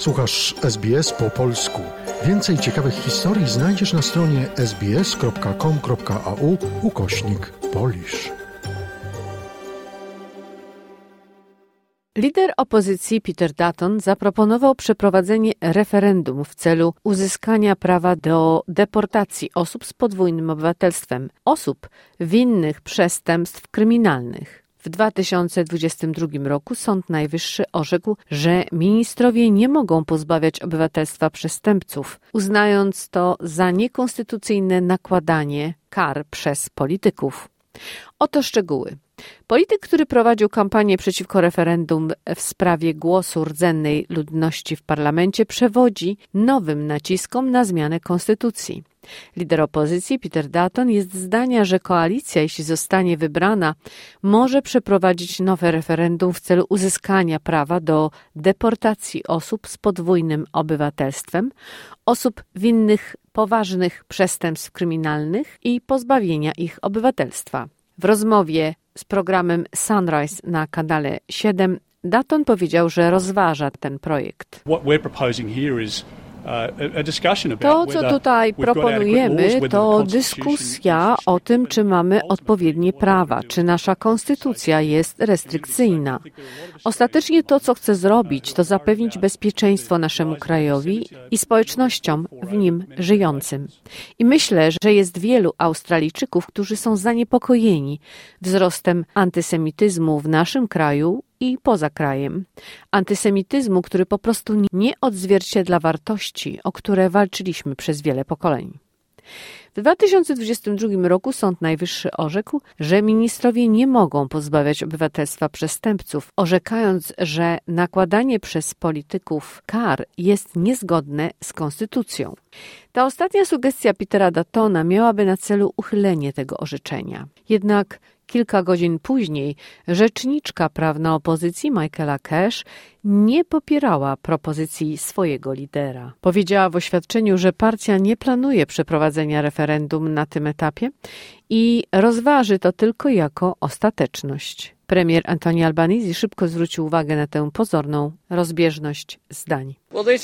Słuchasz SBS po polsku. Więcej ciekawych historii znajdziesz na stronie sbs.com.au/Polish. Lider opozycji Peter Dutton zaproponował przeprowadzenie referendum w celu uzyskania prawa do deportacji osób z podwójnym obywatelstwem, osób winnych przestępstw kryminalnych. W 2022 roku Sąd Najwyższy orzekł, że ministrowie nie mogą pozbawiać obywatelstwa przestępców, uznając to za niekonstytucyjne nakładanie kar przez polityków. Oto szczegóły. Polityk, który prowadził kampanię przeciwko referendum w sprawie głosu rdzennej ludności w parlamencie, przewodzi nowym naciskom na zmianę konstytucji. Lider opozycji Peter Dutton jest zdania, że koalicja, jeśli zostanie wybrana, może przeprowadzić nowe referendum w celu uzyskania prawa do deportacji osób z podwójnym obywatelstwem, osób winnych poważnych przestępstw kryminalnych i pozbawienia ich obywatelstwa. W rozmowie z programem Sunrise na kanale 7 Dutton powiedział, że rozważa ten projekt. To, co tutaj proponujemy, to dyskusja o tym, czy mamy odpowiednie prawa, czy nasza konstytucja jest restrykcyjna. Ostatecznie to, co chcę zrobić, to zapewnić bezpieczeństwo naszemu krajowi i społecznościom w nim żyjącym. I myślę, że jest wielu Australijczyków, którzy są zaniepokojeni wzrostem antysemityzmu w naszym kraju i poza krajem. Antysemityzmu, który po prostu nie odzwierciedla wartości, o które walczyliśmy przez wiele pokoleń. W 2022 roku Sąd Najwyższy orzekł, że ministrowie nie mogą pozbawiać obywatelstwa przestępców, orzekając, że nakładanie przez polityków kar jest niezgodne z konstytucją. Ta ostatnia sugestia Petera Duttona miałaby na celu uchylenie tego orzeczenia. Jednak kilka godzin później rzeczniczka prawna opozycji Michaela Cash nie popierała propozycji swojego lidera. Powiedziała w oświadczeniu, że partia nie planuje przeprowadzenia referendum na tym etapie i rozważy to tylko jako ostateczność. Premier Anthony Albanese szybko zwrócił uwagę na tę pozorną rozbieżność zdań.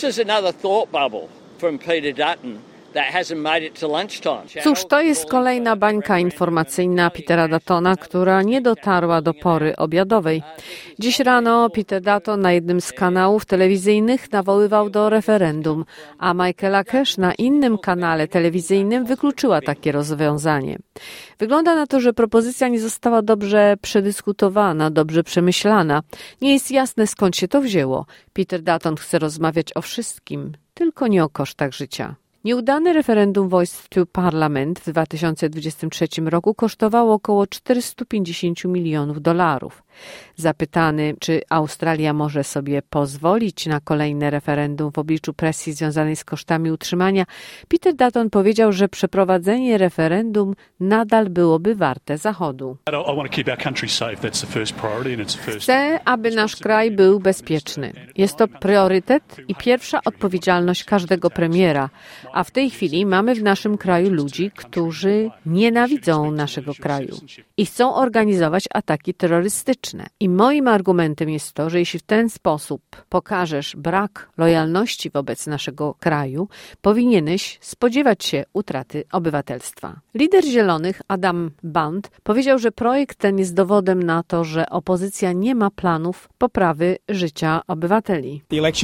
Cóż, to jest kolejna bańka informacyjna Petera Duttona, która nie dotarła do pory obiadowej. Dziś rano Peter Dutton na jednym z kanałów telewizyjnych nawoływał do referendum, a Michaela Cash na innym kanale telewizyjnym wykluczyła takie rozwiązanie. Wygląda na to, że propozycja nie została dobrze przedyskutowana, dobrze przemyślana. Nie jest jasne, skąd się to wzięło. Peter Dutton chce rozmawiać o wszystkim, tylko nie o kosztach życia. Nieudane referendum Voice to Parliament w 2023 roku kosztowało około $450 milionów. Zapytany, czy Australia może sobie pozwolić na kolejne referendum w obliczu presji związanej z kosztami utrzymania, Peter Dutton powiedział, że przeprowadzenie referendum nadal byłoby warte zachodu. Chcę, aby nasz kraj był bezpieczny. Jest to priorytet i pierwsza odpowiedzialność każdego premiera, a w tej chwili mamy w naszym kraju ludzi, którzy nienawidzą naszego kraju i chcą organizować ataki terrorystyczne. I moim argumentem jest to, że jeśli w ten sposób pokażesz brak lojalności wobec naszego kraju, powinieneś spodziewać się utraty obywatelstwa. Lider Zielonych Adam Band powiedział, że projekt ten jest dowodem na to, że opozycja nie ma planów poprawy życia obywateli.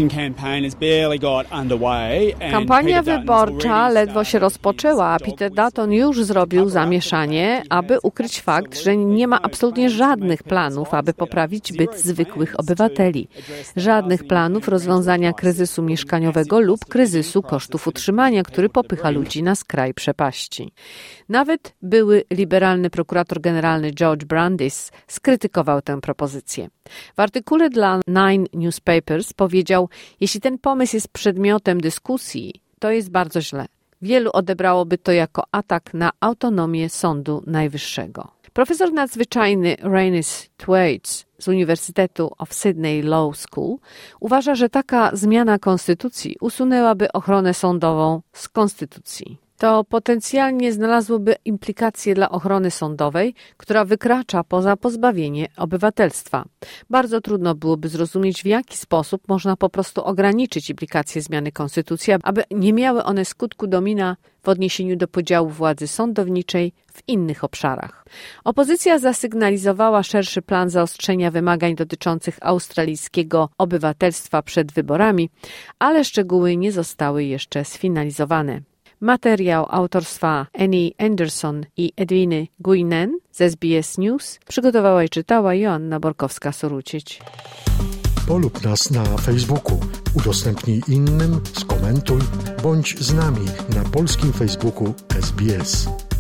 Kampania wyborcza ledwo się rozpoczęła, a Peter Dutton już zrobił zamieszanie, aby ukryć fakt, że nie ma absolutnie żadnych planów, aby poprawić byt zwykłych obywateli. Żadnych planów rozwiązania kryzysu mieszkaniowego lub kryzysu kosztów utrzymania, który popycha ludzi na skraj przepaści. Nawet były liberalny prokurator generalny George Brandis skrytykował tę propozycję. W artykule dla Nine Newspapers powiedział, jeśli ten pomysł jest przedmiotem dyskusji, to jest bardzo źle. Wielu odebrałoby to jako atak na autonomię Sądu Najwyższego. Profesor nadzwyczajny Rhys Thwaites z Uniwersytetu of Sydney Law School uważa, że taka zmiana konstytucji usunęłaby ochronę sądową z konstytucji. to potencjalnie znalazłoby implikacje dla ochrony sądowej, która wykracza poza pozbawienie obywatelstwa. Bardzo trudno byłoby zrozumieć, w jaki sposób można po prostu ograniczyć implikacje zmiany konstytucji, aby nie miały one skutku domina w odniesieniu do podziału władzy sądowniczej w innych obszarach. Opozycja zasygnalizowała szerszy plan zaostrzenia wymagań dotyczących australijskiego obywatelstwa przed wyborami, ale szczegóły nie zostały jeszcze sfinalizowane. Materiał autorstwa Annie Anderson i Edwiny Guinen z SBS News przygotowała i czytała Joanna Borkowska-Sorucieć. Polub nas na Facebooku, udostępnij innym, skomentuj, bądź z nami na polskim Facebooku SBS.